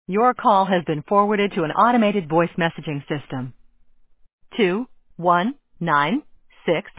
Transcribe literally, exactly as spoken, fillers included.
Your call has been forwarded to an automated voice messaging system. two one nine six